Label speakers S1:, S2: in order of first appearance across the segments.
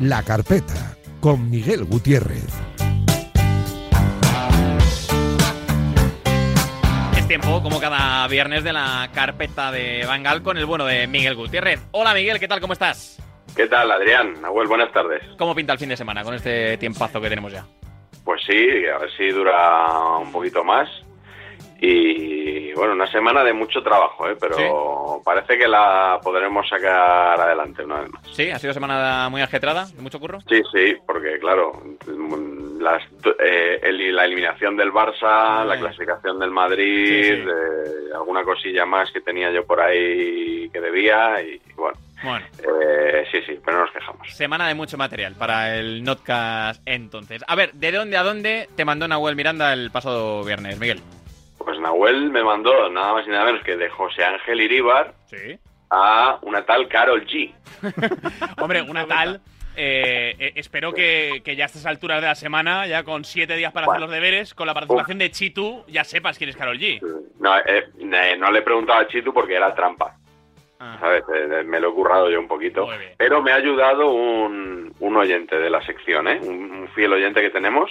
S1: La Carpeta, con Miguel Gutiérrez.
S2: Es tiempo, como cada viernes, de la Carpeta de Bangal con el bueno de Miguel Gutiérrez. Hola Miguel, ¿qué tal? ¿Cómo estás?
S3: ¿Qué tal, Adrián? Nahuel, buenas tardes.
S2: ¿Cómo pinta el fin de semana con este tiempazo que tenemos ya?
S3: Pues sí, a ver si dura un poquito más. Y bueno, una semana de mucho trabajo, pero ¿sí? Parece que la podremos sacar adelante una vez más.
S2: ¿Sí? ¿Ha sido semana muy ajetrada? ¿De mucho curro?
S3: Sí, porque claro, la eliminación del Barça, la clasificación del Madrid, sí. Alguna cosilla más que tenía yo por ahí que debía y bueno. Sí, pero no nos quejamos.
S2: Semana de mucho material para el Notcast entonces. A ver, ¿de dónde a dónde te mandó Nahuel Miranda el pasado viernes, Miguel?
S3: Pues Nahuel me mandó nada más y nada menos que de José Ángel Iríbar, ¿sí?, a una tal Karol G.
S2: Hombre, una tal... espero que ya a estas alturas de la semana, ya con 7 días para hacer los deberes, con la participación de Chitu, ya sepas quién es Karol G.
S3: No le he preguntado a Chitu porque era trampa. ¿Sabes? Me lo he currado yo un poquito. Pero me ha ayudado un oyente de la sección, un fiel oyente que tenemos.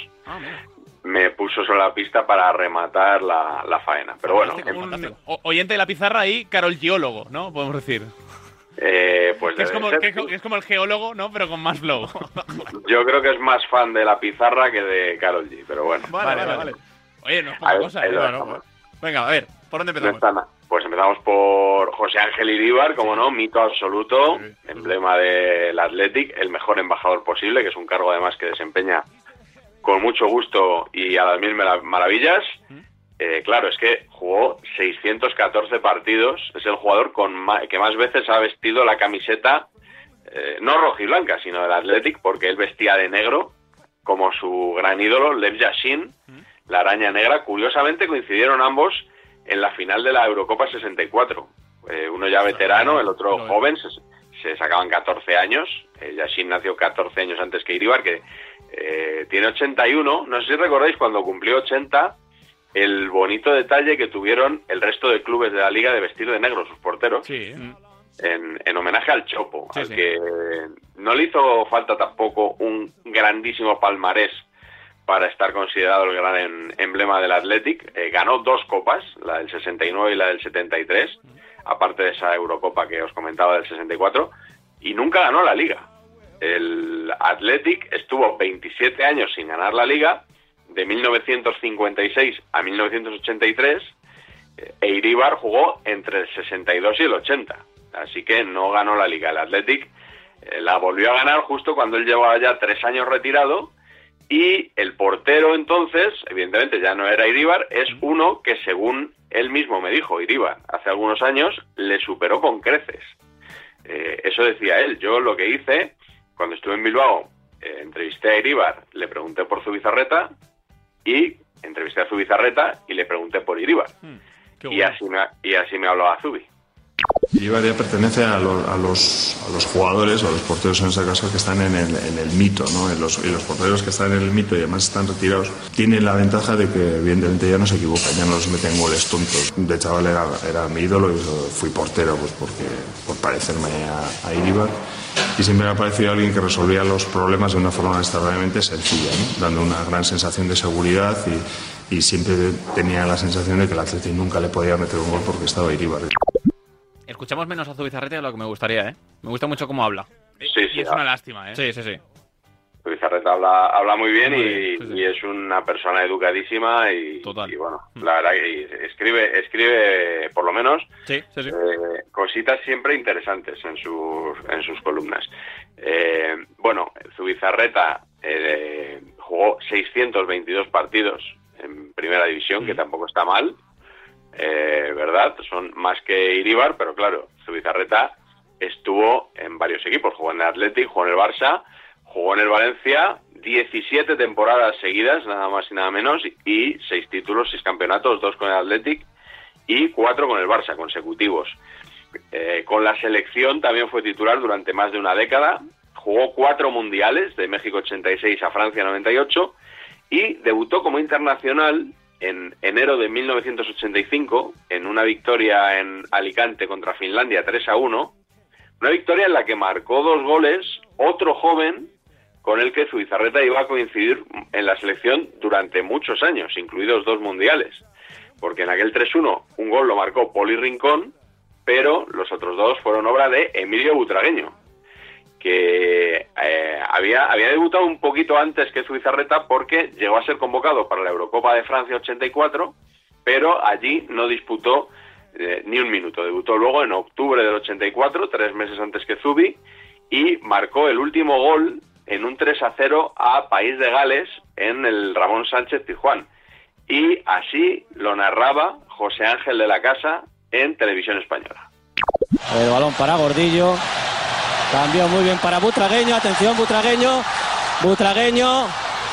S3: Me puso sobre la pista para rematar la faena. Pero bueno.
S2: Oyente de la pizarra y Karol Geólogo, ¿no? Podemos decir.
S3: Pues
S2: es como el geólogo, ¿no? Pero con más flow.
S3: Yo creo que es más fan de la pizarra que de Karol G, pero bueno.
S2: Vale. Oye, no es poca cosa. Venga, a ver, ¿por dónde empezamos?
S3: Pues empezamos por José Ángel Iríbar, como no, mito absoluto, emblema del Athletic, el mejor embajador posible, que es un cargo además que desempeña con mucho gusto y a las mil maravillas. Claro, es que jugó 614 partidos, es el jugador que más veces ha vestido la camiseta, no rojiblanca, sino del Athletic, porque él vestía de negro, como su gran ídolo, Lev Yashin, la araña negra. Curiosamente coincidieron ambos en la final de la Eurocopa 64. Uno ya veterano, el otro joven, se sacaban 14 años. Yashin nació 14 años antes que Iríbar, que tiene 81. No sé si recordáis cuando cumplió 80, el bonito detalle que tuvieron el resto de clubes de la liga de vestir de negro sus porteros. Sí. En homenaje al Chopo, al que no le hizo falta tampoco un grandísimo palmarés para estar considerado el gran emblema del Athletic. Ganó 2 copas, la del 69 y la del 73, aparte de esa Eurocopa que os comentaba del 64, y nunca ganó la Liga. El Athletic estuvo 27 años sin ganar la Liga, de 1956 a 1983, e Iríbar jugó entre el 62 y el 80, así que no ganó la Liga. El Athletic la volvió a ganar justo cuando él llevaba ya 3 años retirado. Y el portero entonces, evidentemente ya no era Iríbar, es uno que según él mismo me dijo, Iríbar, hace algunos años, le superó con creces. Eso decía él. Yo lo que hice, cuando estuve en Bilbao, entrevisté a Iríbar, le pregunté por Zubizarreta, y entrevisté a Zubizarreta y le pregunté por Iríbar. Y así me hablaba Zubi.
S4: Iríbar ya pertenece a los jugadores, o a los porteros en este caso, que están en el mito, ¿no? Y los porteros que están en el mito y además están retirados tienen la ventaja de que evidentemente ya no se equivocan, ya no los meten goles tontos. De chaval era mi ídolo y fui portero pues por parecerme a Iríbar, y siempre me ha parecido alguien que resolvía los problemas de una forma extraordinariamente sencilla, ¿no? Dando una gran sensación de seguridad y siempre tenía la sensación de que el Athletic nunca le podía meter un gol porque estaba Iríbar.
S2: Escuchamos menos a Zubizarreta de lo que me gustaría, ¿eh? Me gusta mucho cómo habla.
S3: Sí,
S2: es una lástima, ¿eh? Sí.
S3: Zubizarreta habla muy bien y es una persona educadísima y bueno, la verdad que escribe por lo menos cositas siempre interesantes en sus columnas. Bueno, Zubizarreta jugó 622 partidos en primera división, que tampoco está mal. ¿Verdad? Son más que Iríbar, pero claro, Zubizarreta estuvo en varios equipos. Jugó en el Athletic, jugó en el Barça, jugó en el Valencia, 17 temporadas seguidas, nada más y nada menos, y 6 títulos, 6 campeonatos, 2 con el Athletic y 4 con el Barça, consecutivos. Con la selección también fue titular durante más de una década. Jugó 4 mundiales, de México 86 a Francia 98, y debutó como internacional en enero de 1985 en una victoria en Alicante contra Finlandia 3-1, una victoria en la que marcó 2 goles otro joven con el que Zubizarreta iba a coincidir en la selección durante muchos años, incluidos 2 mundiales. Porque en aquel 3-1 un gol lo marcó Poli Rincón, pero los otros 2 fueron obra de Emilio Butragueño, que había debutado un poquito antes que Zubizarreta porque llegó a ser convocado para la Eurocopa de Francia 84, pero allí no disputó ni un minuto. Debutó luego en octubre del 84, 3 meses antes que Zubi, y marcó el último gol en un 3-0 a País de Gales en el Ramón Sánchez Pizjuán. Y así lo narraba José Ángel de la Casa en Televisión Española.
S5: El balón para Gordillo. Cambió muy bien para Butragueño. Atención, Butragueño. Butragueño.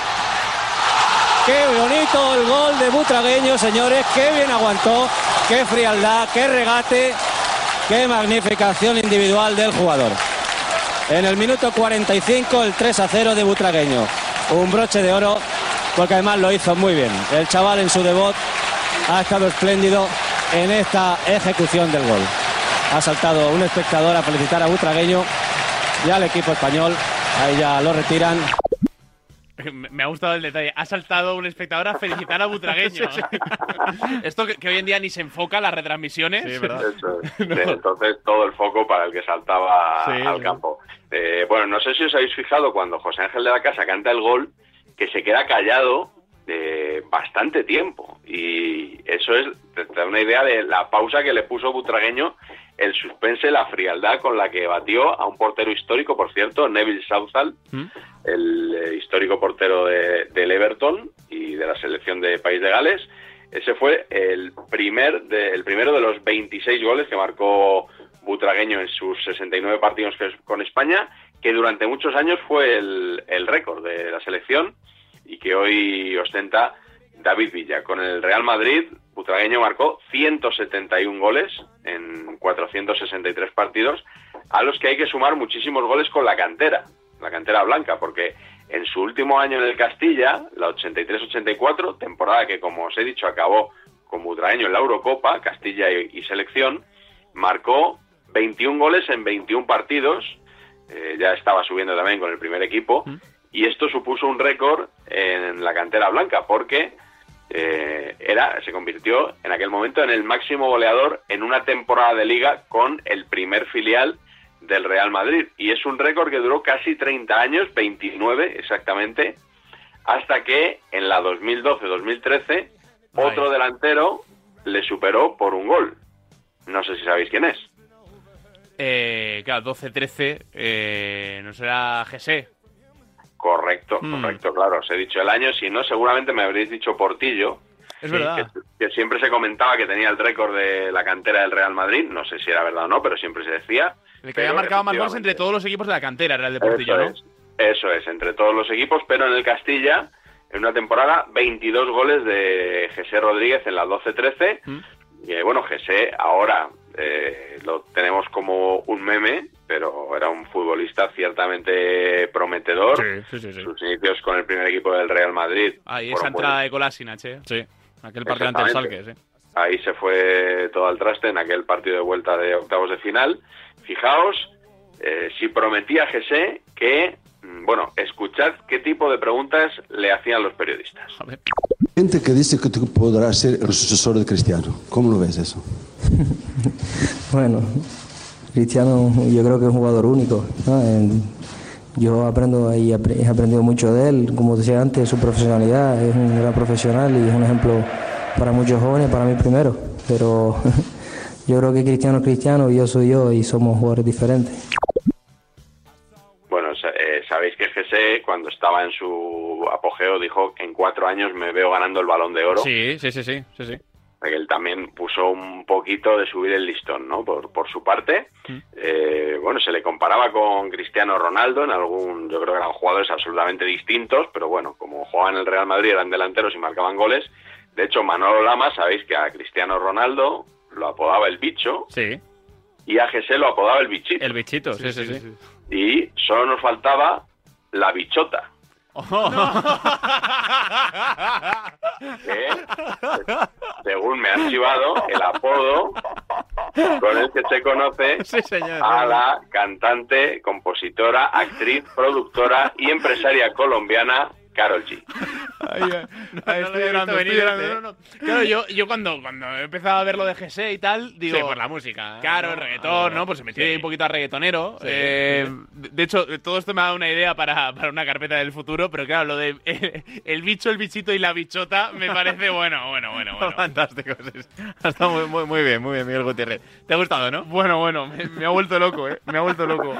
S5: Qué bonito el gol de Butragueño, señores. Qué bien aguantó. Qué frialdad, qué regate. Qué magnífica acción individual del jugador. En el minuto 45, el 3-0 de Butragueño. Un broche de oro, porque además lo hizo muy bien. El chaval en su debut ha estado espléndido en esta ejecución del gol. Ha saltado un espectador a felicitar a Butragueño y al equipo español. Ahí ya lo retiran.
S2: Me ha gustado el detalle. Ha saltado un espectador a felicitar a Butragueño. Esto que hoy en día ni se enfoca en las retransmisiones.
S3: Sí, ¿verdad? Eso es. No. Entonces todo el foco para el que saltaba al campo. Bueno, no sé si os habéis fijado cuando José Ángel de la Casa canta el gol, que se queda callado bastante tiempo. Y eso te da una idea de la pausa que le puso Butragueño, el suspense, la frialdad con la que batió a un portero histórico, por cierto, Neville Southall, el histórico portero del Everton y de la selección de País de Gales. Ese fue el primero de los 26 goles que marcó Butragueño en sus 69 partidos con España, que durante muchos años fue el récord de la selección y que hoy ostenta David Villa. Con el Real Madrid, Butragueño marcó 171 goles en 463 partidos, a los que hay que sumar muchísimos goles con la cantera blanca, porque en su último año en el Castilla, la 83-84, temporada que, como os he dicho, acabó con Butragueño en la Eurocopa, Castilla y selección, marcó 21 goles en 21 partidos, ya estaba subiendo también con el primer equipo, y esto supuso un récord en la cantera blanca, porque se convirtió en aquel momento en el máximo goleador en una temporada de liga con el primer filial del Real Madrid, y es un récord que duró casi 30 años, 29 exactamente, hasta que en la 2012-2013 otro delantero le superó por un gol. No sé si sabéis quién es.
S2: Claro, 12-13, ¿no será Jesse?
S3: Correcto, claro, os he dicho el año, si no seguramente me habréis dicho Portillo.
S2: Es verdad.
S3: Que siempre se comentaba que tenía el récord de la cantera del Real Madrid, no sé si era verdad o no, pero siempre se decía.
S2: El que había marcado más goles entre todos los equipos de la cantera era el de Portillo, ¿no?
S3: Eso es, entre todos los equipos, pero en el Castilla, en una temporada, 22 goles de Jesse Rodríguez en la 12-13. Y bueno, Jesse ahora lo tenemos como un meme, pero era un futbolista ciertamente prometedor.
S2: Sí.
S3: Sus inicios con el primer equipo del Real Madrid.
S2: Ahí esa entrada de Kolasinac, Sí, aquel partido ante el Schalke, sí.
S3: Ahí se fue todo al traste en aquel partido de vuelta de octavos de final. Fijaos, si prometía Jesse que, escuchad qué tipo de preguntas le hacían los periodistas.
S6: A ver. Gente que dice que tú podrás ser el sucesor de Cristiano. ¿Cómo lo ves eso?
S7: Bueno, Cristiano yo creo que es un jugador único, ¿no? Yo aprendo y he aprendido mucho de él, como decía antes, su profesionalidad, es un gran profesional y es un ejemplo para muchos jóvenes, para mí primero, pero yo creo que Cristiano es Cristiano y yo soy yo y somos jugadores diferentes.
S3: Bueno, sabéis que Jesse, cuando estaba en su apogeo, dijo que en 4 años me veo ganando el Balón de Oro.
S2: Sí.
S3: Él también puso un poquito de subir el listón, ¿no? Por su parte. Se le comparaba con Cristiano Ronaldo yo creo que eran jugadores absolutamente distintos, pero bueno, como jugaban en el Real Madrid, eran delanteros y marcaban goles. De hecho, Manolo Lama, sabéis que a Cristiano Ronaldo lo apodaba el Bicho.
S2: Sí.
S3: Y a Jesse lo apodaba el Bichito.
S2: El Bichito, sí.
S3: Y solo nos faltaba la Bichota. Según me han chivado, el apodo con el que se conoce
S8: Sí, señor.
S3: a la cantante, compositora, actriz, productora y empresaria colombiana Karol G.
S2: Estoy llorando, estoy llorando. No. Claro, yo cuando he empezado a ver lo de GC y tal, digo...
S8: Sí, por la música.
S2: Claro, el reggaetón, ¿no? Pues se metió ahí un poquito a reggaetonero. De hecho, todo esto me ha dado una idea para una carpeta del futuro, pero claro, lo de el bicho, el bichito y la bichota me parece bueno.
S8: Fantástico. Ha estado muy bien, Miguel Gutiérrez. ¿Te ha gustado, no?
S2: Bueno, me ha vuelto loco, me ha vuelto loco.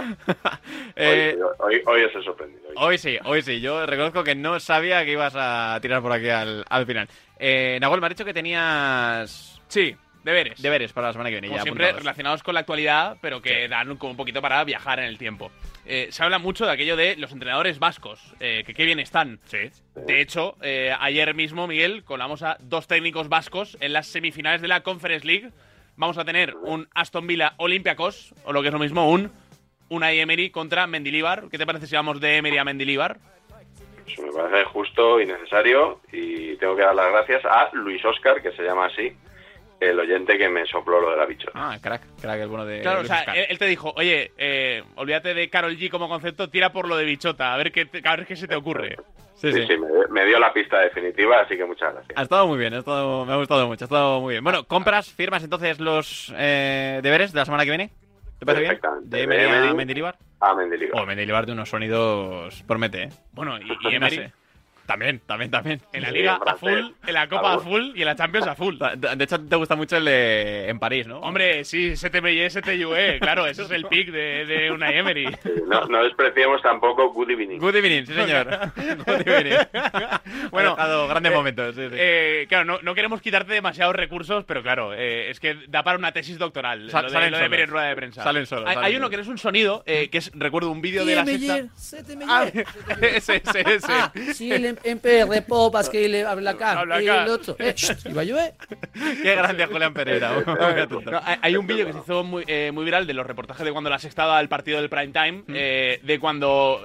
S3: Hoy os he sorprendido.
S8: Hoy sí. Yo reconozco que no sabía que ibas a tirar por aquí al final. Nahuel, me has dicho que tenías...
S2: Sí, deberes
S8: para la semana que viene.
S2: Como
S8: ya
S2: siempre,
S8: apuntados.
S2: relacionados con la actualidad, pero que dan como un poquito para viajar en el tiempo. Se habla mucho de aquello de los entrenadores vascos, que qué bien están.
S8: Sí.
S2: De hecho, ayer mismo, Miguel, colamos a 2 técnicos vascos en las semifinales de la Conference League. Vamos a tener un Aston Villa Olympiacos, o lo que es lo mismo, un Unai Emery contra Mendilibar. ¿Qué te parece si vamos de Emery a Mendilibar?
S3: Pues me parece justo y necesario, y tengo que dar las gracias a Luis Óscar, que se llama así, el oyente que me sopló lo de la bichota.
S8: Ah, crack, el bueno de
S2: Claro,
S8: Luis
S2: o sea,
S8: Oscar.
S2: él te dijo, oye, olvídate de Karol G como concepto, tira por lo de bichota, a ver qué se te ocurre.
S8: Sí.
S3: Me dio la pista definitiva, así que muchas gracias.
S8: Ha estado muy bien, me ha gustado mucho, ha estado muy bien. Bueno, firmas entonces los deberes de la semana que viene. ¿Te parece bien?
S3: Perfectamente.
S8: ¿De Emery a Mendilibar?
S3: A Mendilibar.
S8: Mendilibar de unos sonidos promete, ¿eh?
S2: Bueno, y Emery...
S8: No sé. También.
S2: En la
S3: Sí,
S2: Liga
S3: en francés.
S2: a full, en la Copa a full y en la Champions a full.
S8: De hecho, te gusta mucho el de en París, ¿no?
S2: Hombre, sí, STMY, STUE, claro, ese es el pick de Unai Emery.
S3: No despreciemos tampoco Good Evening.
S8: Good evening, sí señor. Good evening. Bueno, ha dejado grandes momentos. Sí.
S2: Claro, no queremos quitarte demasiados recursos, pero claro, es que da para una tesis doctoral. Lo de
S8: Salen
S2: Emery en
S8: solos.
S2: rueda de prensa.
S8: Salen solos.
S2: Hay uno que no es un sonido, que es, recuerdo, un vídeo de la sexta... Ese.
S9: Sí, en PR Pop, es que le habla acá.
S2: Habla
S9: Y
S2: acá.
S9: el otro. Y va a llover.
S8: Qué grande Julián Pereira.
S2: No, hay un vídeo que se hizo muy viral de los reportajes de cuando la Sexta daba el partido del prime time, de cuando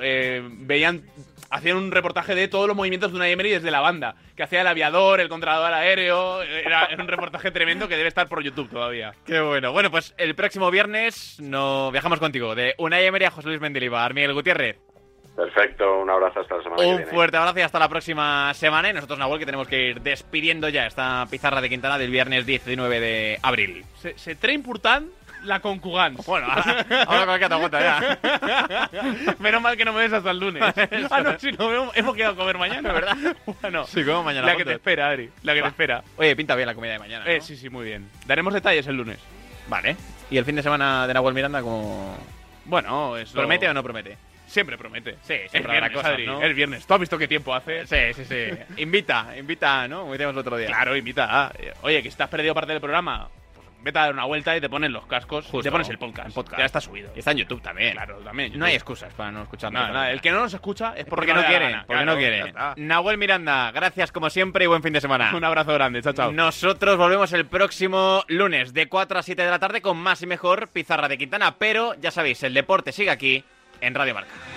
S2: hacían un reportaje de todos los movimientos de Unai Emery desde la banda, que hacía el aviador, el contralor aéreo. Era un reportaje tremendo que debe estar por YouTube todavía.
S8: Qué bueno. Bueno, pues el próximo viernes viajamos contigo de Unai Emery a José Luis Mendilibar. Miguel Gutiérrez.
S3: Perfecto, un abrazo hasta la semana que
S8: Un
S3: viene.
S8: fuerte abrazo y hasta la próxima semana. Y nosotros, Nahuel, que tenemos que ir despidiendo ya esta pizarra de Quintana del viernes 19 de abril.
S2: Se trae importante la concugans.
S8: Bueno, ahora con el que te aguanta ya.
S2: Menos mal que no me ves hasta el lunes. No, si no, hemos quedado a comer mañana, ¿verdad? Bueno,
S8: Sí, como mañana.
S2: la que te espera, Adri. La que te espera.
S8: Oye, pinta bien la comida de mañana, ¿no?
S2: Sí, muy bien. Daremos detalles el lunes.
S8: Vale. ¿Y el fin de semana de Nahuel Miranda como
S2: Bueno, eso...
S8: promete o no promete?
S2: Siempre promete.
S8: Sí,
S2: Es
S8: siempre habrá
S2: viernes,
S8: cosas,
S2: Adri.
S8: ¿no?
S2: Es viernes. ¿Tú has visto qué tiempo hace?
S8: Sí. Invita, ¿no? Como decíamos el otro día.
S2: Claro, invita. Oye, que si te has perdido parte del programa, pues vete a dar una vuelta y te ponen los cascos.
S8: Justo.
S2: Y te pones el podcast. Ya está subido.
S8: Y está en YouTube también.
S2: Claro, también.
S8: No hay excusas para no escucharnos.
S2: Nada. El que no nos escucha es
S8: porque no
S2: le da
S8: quiere.
S2: gana.
S8: Porque
S2: Claro,
S8: no quiere.
S2: ya está.
S8: Nahuel Miranda, gracias como siempre y buen fin de semana.
S2: Un abrazo grande. Chao, chao.
S8: Nosotros volvemos el próximo lunes de 4 a 7 de la tarde con más y mejor Pizarra de Quintana. Pero ya sabéis, el deporte sigue aquí en Radio Marca.